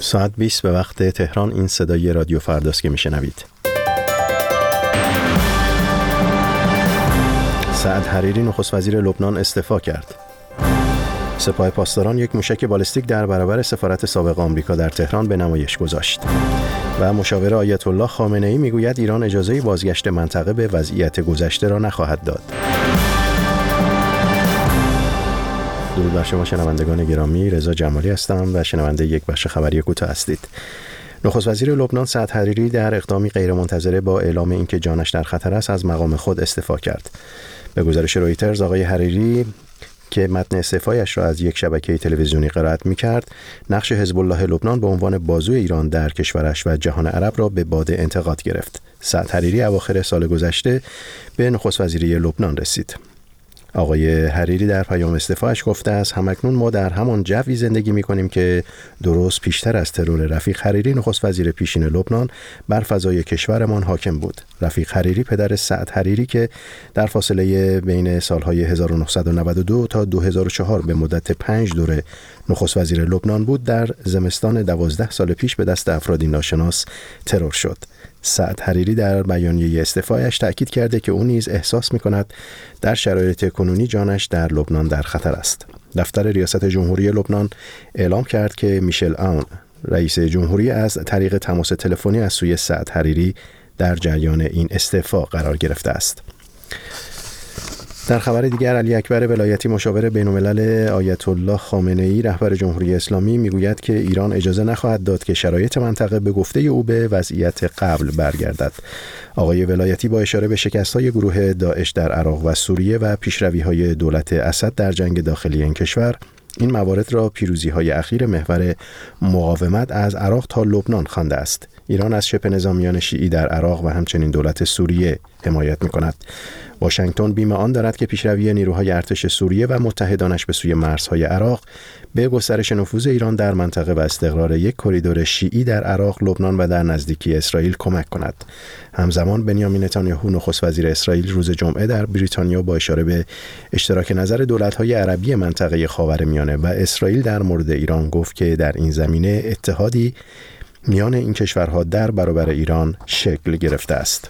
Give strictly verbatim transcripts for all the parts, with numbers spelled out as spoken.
ساعت بیست به وقت تهران. این صدای رادیو فرداست که میشنوید. سعد حریری نخست وزیر لبنان استعفا کرد. سپاه پاسداران یک موشک بالستیک در برابر سفارت سابق آمریکا در تهران به نمایش گذاشت. و مشاور آیت الله خامنه‌ای میگوید ایران اجازه بازگشت منطقه به وضعیت گذشته را نخواهد داد. درود بر شما شنوندگان گرامی، رضا جمالی هستم و شنونده یک بخش خبری کوتاه هستید. نخست وزیر لبنان سعد حریری در اقدامی غیرمنتظره با اعلام اینکه جانش در خطر است از مقام خود استعفا کرد. به گزارش رویترز آقای حریری که متن استعفایش را از یک شبکه تلویزیونی قرائت می‌کرد، نقش حزب الله لبنان به عنوان بازوی ایران در کشورش و جهان عرب را به باد انتقاد گرفت. سعد حریری اواخر سال گذشته به نخست وزیری لبنان رسید. آقای حریری در پیام استعفایش گفته است همکنون ما در همان جوی زندگی می‌کنیم که درست پیشتر از ترور رفیق حریری نخست وزیر پیشین لبنان بر فضای کشورمان حاکم بود. رفیق حریری پدر سعد حریری که در فاصله بین سالهای هزار و نهصد و نود و دو تا دو هزار و چهار به مدت پنج دوره نخست وزیر لبنان بود، در زمستان دوازده سال پیش به دست افرادی ناشناس ترور شد. سعد حریری در بیانیه استعفایش تأکید کرده که او نیز احساس می‌کند در شرایط کنونی جانش در لبنان در خطر است. دفتر ریاست جمهوری لبنان اعلام کرد که میشل آون رئیس جمهوری از طریق تماس تلفنی از سوی سعد حریری در جریان این استعفا قرار گرفته است. در خبر دیگر، علی اکبر ولایتی مشاور بین‌الملل آیت الله خامنه‌ای رهبر جمهوری اسلامی میگوید که ایران اجازه نخواهد داد که شرایط منطقه به گفته او به وضعیت قبل برگردد. آقای ولایتی با اشاره به شکست‌های گروه داعش در عراق و سوریه و پیشروی‌های دولت اسد در جنگ داخلی این کشور، این موارد را پیروزی‌های اخیر محور مقاومت از عراق تا لبنان خوانده است. ایران از شبه نظامیان شیعی در عراق و همچنین دولت سوریه حمایت می‌کند. واشنگتن بیم آن دارد که پیشروی نیروهای ارتش سوریه و متحدانش به سوی مرزهای عراق به گسترش نفوذ ایران در منطقه و استقرار یک کریدور شیعی در عراق، لبنان و در نزدیکی اسرائیل کمک کند. همزمان بنیامین نتانیاهو نخست وزیر اسرائیل روز جمعه در بریتانیا با اشاره به اشتراک نظر دولت‌های عربی منطقه خاورمیانه و اسرائیل در مورد ایران گفت که در این زمینه اتحادی میان این کشورها در برابر ایران شکل گرفته است.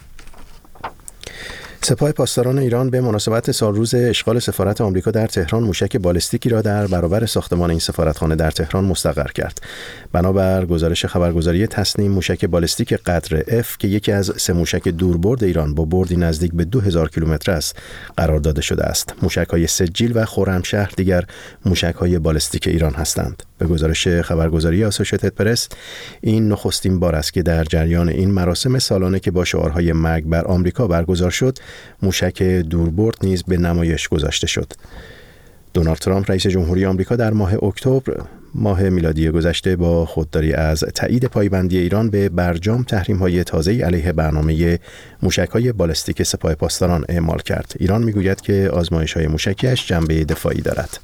سپاه پاسداران ایران به مناسبت سالروز اشغال سفارت آمریکا در تهران موشک بالستیکی را در برابر ساختمان این سفارتخانه در تهران مستقر کرد. بنابر گزارش خبرگزاری تسنیم، موشک بالستیک قدر اف که یکی از سه موشک دوربرد ایران با بردی نزدیک به دو هزار کیلومتر است قرار داده شده است. موشک‌های سجیل و خرمشهر دیگر موشک‌های بالستیک ایران هستند. به گزارش خبرگزاری آسوشیتد پرس، این نخستین بار است که در جریان این مراسم سالانه که با شعارهای مرگ بر آمریکا برگزار شد، موشک دوربرد نیز به نمایش گذاشته شد. دونالد ترامپ رئیس جمهوری آمریکا در ماه اکتبر ماه میلادی گذشته با خودداری از تایید پایبندی ایران به برجام تحریم‌های تازه‌ای علیه برنامه موشک‌های بالستیک سپاه پاسداران اعمال کرد. ایران می‌گوید که آزمایش‌های موشکی‌اش جنبه دفاعی دارد.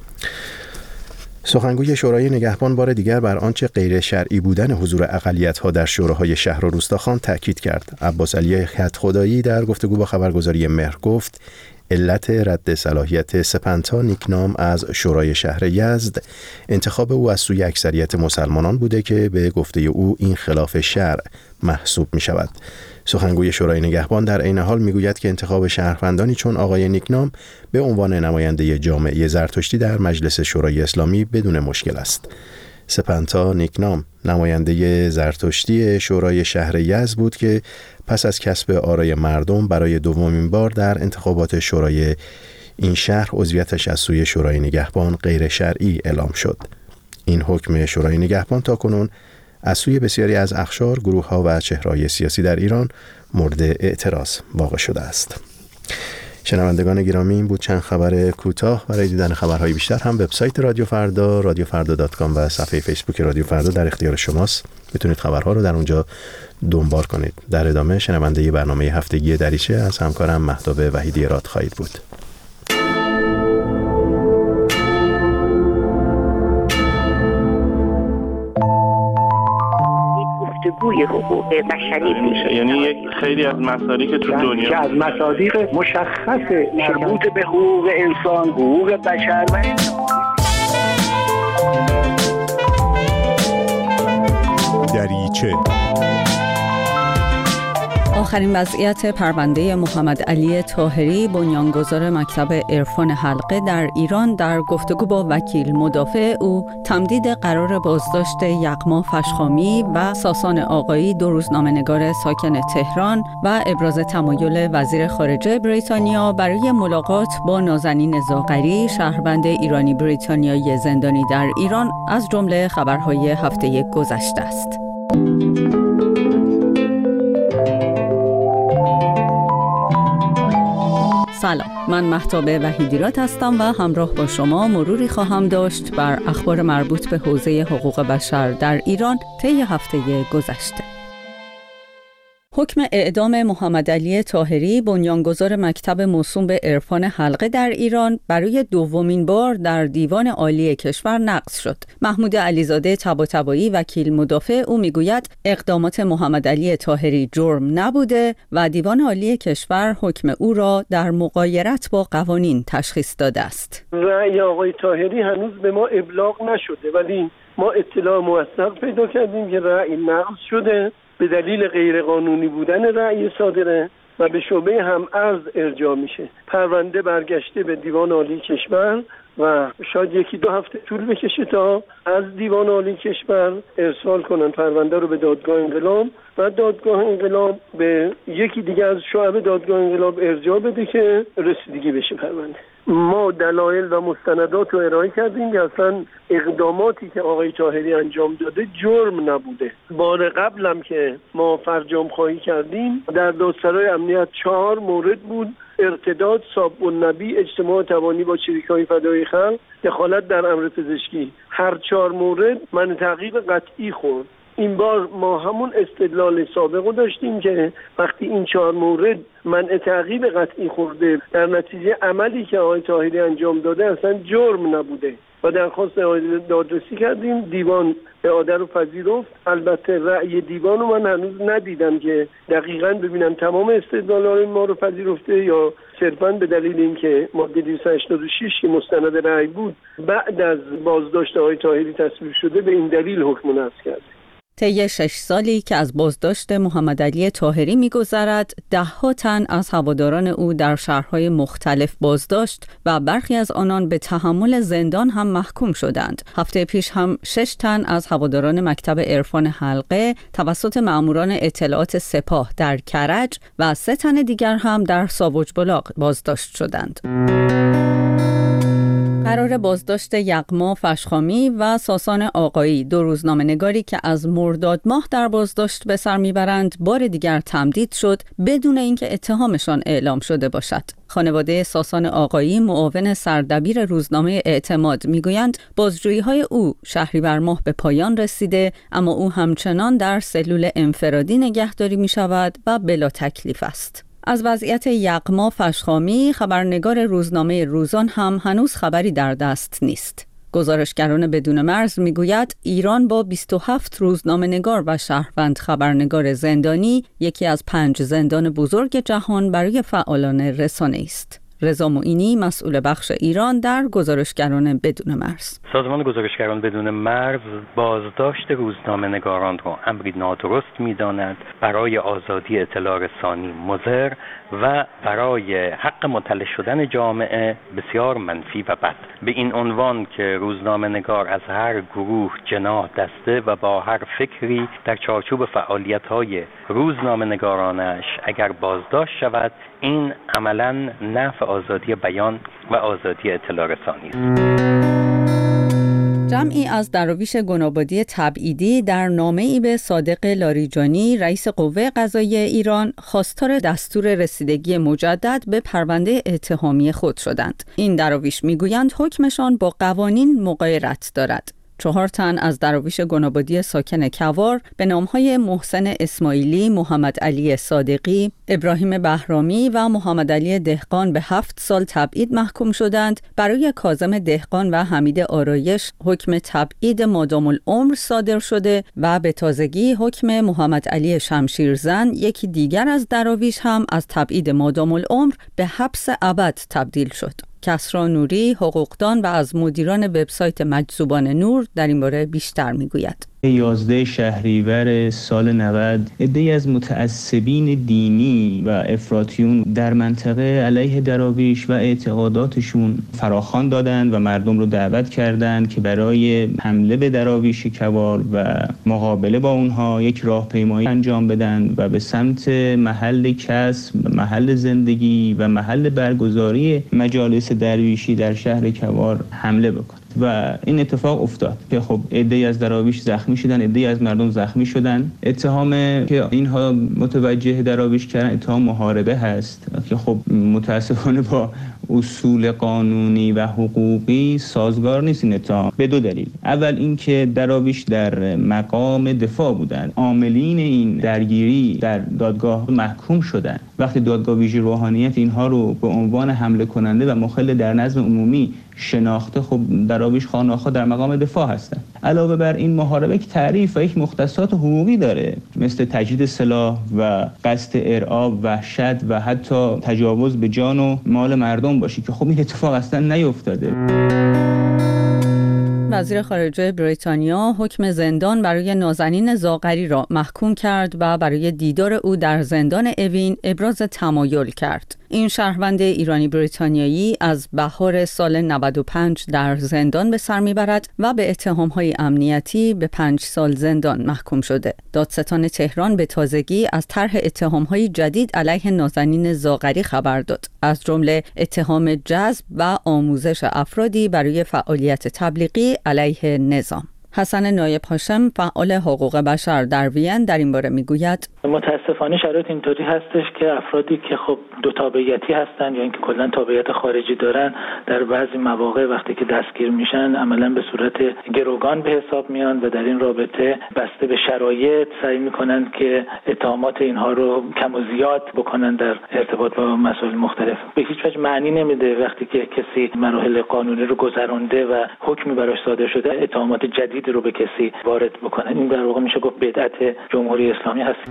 سخنگوی شورای نگهبان بار دیگر بر آنچه غیر شرعی بودن حضور اقلیت‌ها در شوراهای شهر و روستاخوان تاکید کرد. عباس علی خدایی در گفتگو با خبرگزاری مهر گفت علت رد صلاحیت سپنتا نیکنام از شورای شهر یزد انتخاب او از سوی اکثریت مسلمانان بوده که به گفته او این خلاف شرع محسوب می شود. سخنگوی شورای نگهبان در عین حال میگوید که انتخاب شهروندانی چون آقای نیکنام به عنوان نماینده جامعه زرتشتی در مجلس شورای اسلامی بدون مشکل است. سپنتا نیکنام نماینده زرتشتی شورای شهر یزد بود که پس از کسب آرای مردم برای دومین بار در انتخابات شورای این شهر عضویتش از سوی شورای نگهبان غیر شرعی اعلام شد. این حکم شورای نگهبان تاکنون از سوی بسیاری از اقشار، گروه‌ها و چهره‌های سیاسی در ایران مورد اعتراض واقع شده است. شنوندگان گرامی، این بود چند خبر کوتاه. برای دیدن خبرهای بیشتر هم وبسایت رادیو فردا، رادیو فردا دات کام و صفحه فیسبوک رادیو فردا در اختیار شماست. میتونید خبرها رو در اونجا دنبال کنید. در ادامه شنونده برنامه هفتگی دریچه از همکارم مهتاب وحیدی راد خواهید بود. گفتگوی حقوق بشری میشه، یعنی یک خیلی از مصادیق تو دنیا که از مصادیق مشخص مربوط به حقوق انسان، حقوق بشر و میشه. آخرین وضعیت پرونده محمد علی طاهری بنیانگذار مکتب عرفان حلقه در ایران در گفتگو با وکیل مدافع او تمدید قرار بازداشت یغما فشخامی و ساسان آقایی دو روزنامه‌نگار ساکن تهران و ابراز تمایل وزیر خارجه بریتانیا برای ملاقات با نازنین زاغری شهروند ایرانی بریتانیایی زندانی در ایران از جمله خبرهای هفته گذشته است. سلام، من مهتاب وحیدیراد هستم و همراه با شما مروری خواهم داشت بر اخبار مربوط به حوزه حقوق بشر در ایران طی هفته گذشته. حکم اعدام محمد علی طاهری بنیانگذار مکتب موسوم به عرفان حلقه در ایران برای دومین بار در دیوان عالی کشور نقض شد. محمود علیزاده طباطبایی وکیل مدافع او میگوید اقدامات محمد علی طاهری جرم نبوده و دیوان عالی کشور حکم او را در مغایرت با قوانین تشخیص داده است. رأی آقای طاهری هنوز به ما ابلاغ نشده، ولی ما اطلاع موثق پیدا کردیم که رأی نقض شده به دلیل غیرقانونی بودن رأی صادره و به شعبه هم‌ارز ارجاع میشه. پرونده برگشته به دیوان عالی کشور و شاید یکی دو هفته طول بکشه تا از دیوان عالی کشور ارسال کنن پرونده رو به دادگاه انقلاب و دادگاه انقلاب به یکی دیگه از شعب دادگاه انقلاب ارجاع بده که رسیدگی بشه پرونده. ما دلایل و مستندات رو ارائه کردیم که اصلا اقداماتی که آقای طاهری انجام داده جرم نبوده. بار قبلم که ما فرجام خواهی کردیم در دادسرای امنیت چهار مورد بود: ارتداد، ساب النبی، اجتماع توانی با چریک‌های فدای خلق، دخالت در امر پزشکی. هر چهار مورد من تعقیب قطعی خورد. این بار ما همون استدلال سابق رو داشتیم که وقتی این چهار مورد منع تعقیب قطعی خورده در نتیجه عملی که آقای طاهری انجام داده اصلا جرم نبوده و درخواست دادرسی کردیم. دیوان اعاده رو پذیرفت. البته رأی دیوان رو من هنوز ندیدم که دقیقاً ببینم تمام استدلالات ما رو پذیرفته یا صرفاً به دلیل اینکه ماده دویست و هشتاد و شش که مستند رأی بود بعد از بازداشت آقای طاهری تصویب شده به این دلیل حکم نقض کرد. طی شش سالی که از بازداشت محمد علی طاهری می‌گذرد، ده‌ها تن از هواداران او در شهرهای مختلف بازداشت و برخی از آنان به تحمل زندان هم محکوم شدند. هفته پیش هم شش تن از هواداران مکتب عرفان حلقه توسط مأموران اطلاعات سپاه در کرج و سه تن دیگر هم در ساوج بلاغ بازداشت شدند. قرار بازداشت یغما فشخامی و ساسان آقایی دو روزنامه‌نگاری که از مرداد ماه در بازداشت به سر میبرند بار دیگر تمدید شد بدون اینکه اتهامشان اعلام شده باشد. خانواده ساسان آقایی معاون سردبیر روزنامه اعتماد میگویند بازجویی‌های او شهریور ماه به پایان رسیده، اما او همچنان در سلول انفرادی نگهداری میشود و بلا تکلیف است. از وضعیت یغما فشخامی خبرنگار روزنامه روزان هم هنوز خبری در دست نیست. گزارشگران بدون مرز میگوید ایران با بیست و هفت روزنامه‌نگار و شهروند خبرنگار زندانی یکی از پنج زندان بزرگ جهان برای فعالان رسانه است. رضا معینی مسئول بخش ایران در گزارشگران بدون مرز. سازمان گزارشگران بدون مرز بازداشت روزنامه‌نگاران را امری نادرست می‌داند، برای آزادی اطلاع رسانی مضر و برای حق مطلع شدن جامعه بسیار منفی و بد. به این عنوان که روزنامه‌نگار از هر گروه، جناح، دسته و با هر فکری در چارچوب فعالیت‌های روزنامه‌نگارانش اگر بازداشت شود، این عملاً نفع آزادی بیان و آزادی اطلاع رسانی است. جمعی از دراویش گنابادی تبعیدی در نامه‌ای به صادق لاریجانی رئیس قوه قضاییه ایران خواستار دستور رسیدگی مجدد به پرونده اتهامی خود شدند. این دراویش میگویند حکمشان با قوانین مغایرت دارد. چهار تن از دراویش گنابادی ساکن کوار به نامهای محسن اسماعیلی، محمد علی صادقی، ابراهیم بهرامی و محمد علی دهقان به هفت سال تبعید محکوم شدند. برای کاظم دهقان و حمید آرایش حکم تبعید مادام العمر صادر شده و به تازگی حکم محمد علی شمشیرزن، یکی دیگر از دراویش هم از تبعید مادام العمر به حبس ابد تبدیل شد. کسری نوری، حقوقدان و از مدیران وبسایت مجذوبان نور در این باره بیشتر میگوید. یازده شهریور سال نود عده‌ای از متعصبین دینی و افراطیون در منطقه علیه دراویش و اعتقاداتشون فراخوان دادند و مردم رو دعوت کردند که برای حمله به دراویش کوار و مقابله با اونها یک راهپیمایی انجام بدن و به سمت محل کسب، محل زندگی و محل برگزاری مجالس درویشی در شهر کوار حمله بکنن و این اتفاق افتاد که خب عده‌ای از دراویش زخمی شدن، عده‌ای از مردم زخمی شدن. اتهام که اینها متوجه دراویش کردن اتهام محاربه هست که خب متاسفانه با اصول قانونی و حقوقی سازگار نیست این اتهام به دو دلیل. اول اینکه دراویش در مقام دفاع بودند، عاملین این درگیری در دادگاه محکوم شدند. وقتی دادگاه ویژه روحانیت اینها رو به عنوان حمله کننده و مخل در نظم عمومی شناخته، خب دراویش خانه‌ها در مقام دفاع هستند. علاوه بر این محاربه یک تعریف و یک مختصات حقوقی داره، مثل تجدید سلاح و قصد ارعاب، وحشت و حتی تجاوز به جان و مال مردم باشی که خب این اتفاق اصلا نیفتاده. وزیر خارجه بریتانیا حکم زندان برای نازنین زاغری را محکوم کرد و برای دیدار او در زندان اوین ابراز تمایل کرد. این شهروند ایرانی بریتانیایی از بهار سال نود و پنج در زندان به سر میبرد و به اتهام‌های امنیتی به پنج سال زندان محکوم شده. دادستان تهران به تازگی از طرح اتهام‌های جدید علیه نازنین زاغری خبر داد، از جمله اتهام جذب و آموزش افرادی برای فعالیت تبلیغی علیه نظام. حسن نایب هاشم، فعال حقوق بشر در وین، در این باره میگوید متاسفانه شرایط اینطوری هستش که افرادی که خب دو تابعیتی هستن یا اینکه کلا تابعیت خارجی دارن در بعضی مواقع وقتی که دستگیر میشن عملا به صورت گروگان به حساب میان و در این رابطه بسته به شرایط سعی میکنن که اتهامات اینها رو کم و زیاد بکنن در ارتباط با مسائل مختلف. به هیچ وجه معنی نمیده وقتی که کسی مراحل قانونی رو گذرونده و حکمی براش صادر شده اتهامات جدید رو به کسی وارد بکنن. این در واقع میشه گفت بدعت جمهوری اسلامی هست.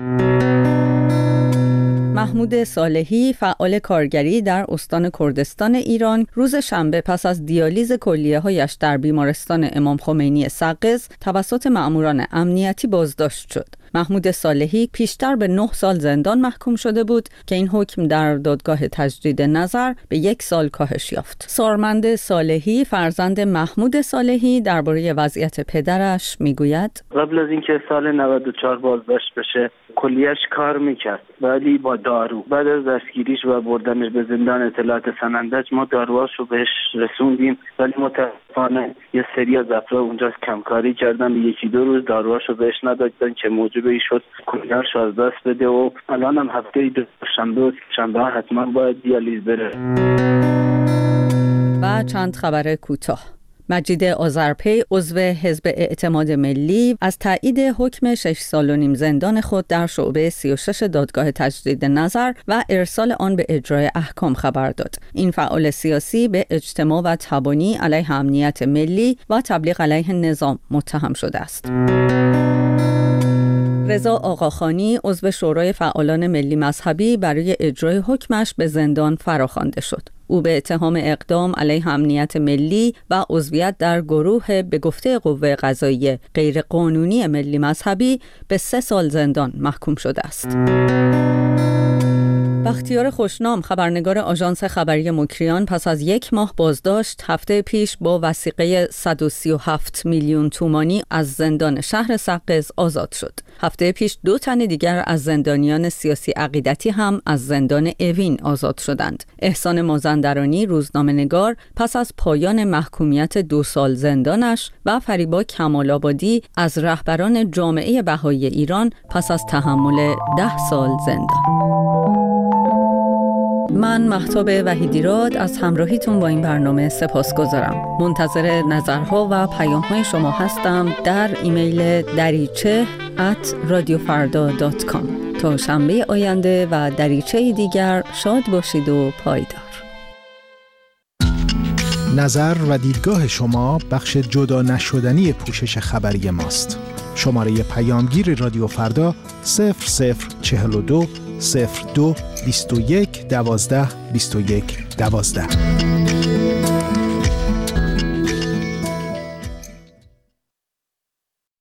محمود صالحی، فعال کارگری در استان کردستان ایران، روز شنبه پس از دیالیز کلیه‌هایش در بیمارستان امام خمینی سقز توسط مأموران امنیتی بازداشت شد. محمود صالحی پیشتر به نه سال زندان محکوم شده بود که این حکم در دادگاه تجدید نظر به یک سال کاهش یافت. سارمند صالحی، فرزند محمود صالحی، درباره وضعیت پدرش میگوید قبل از اینکه سال نود و چهار بازداشت بشه کلیهش کار میکرد ولی با دارو. بعد از دستگیریش و بردنش به زندان اطلاعات سنندج ما داروهاشو بهش رسوندیم ولی متاسفانه یه سری از افراد اونجا کمکاری کردن، یکی دو روز داروهاشو بهش ندادن که موجب این شد کلیهش از دست بده و الان هم هفته دو شنبه و شنبه حتما باید دیالیز بره. و چند خبر کوتاه. مجید آذرپی، عضو حزب اعتماد ملی، از تایید حکم شش سال و نیم زندان خود در شعبه سی و شش دادگاه تجدید نظر و ارسال آن به اجرای احکام خبر داد. این فعال سیاسی به اجتماع و تبانی علیه امنیت ملی و تبلیغ علیه نظام متهم شده است. رضا آقاخانی، عضو شورای فعالان ملی مذهبی، برای اجرای حکمش به زندان فراخوانده شد. او به اتهام اقدام علیه امنیت ملی و عضویت در گروه به گفته قوه قضاییه غیرقانونی ملی مذهبی به سه سال زندان محکوم شده است. بختیار خوشنام، خبرنگار آژانس خبری مکریان، پس از یک ماه بازداشت هفته پیش با وثیقه صد و سی و هفت میلیون تومانی از زندان شهر سقز آزاد شد. هفته پیش دو تن دیگر از زندانیان سیاسی عقیدتی هم از زندان اوین آزاد شدند. احسان مازندرانی، روزنامه‌نگار، پس از پایان محکومیت دو سال زندانش و فریبا کمال‌آبادی از رهبران جامعه بهایی ایران پس از تحمل ده سال زندان. من مهتاب وحیدیراد از همراهیتون با این برنامه سپاسگزارم. منتظر نظرها و پیام‌های شما هستم در ایمیل دریچه ات رادیو فردا دات کام. تا شنبه آینده و دریچه دیگر شاد باشید و پایدار. نظر و دیدگاه شما بخش جدا نشدنی پوشش خبری ماست. شماره پیامگیر رادیو فردا صفر صفر چهل و دو صفر دو بیست و یک دوازده بیست و یک دوازده.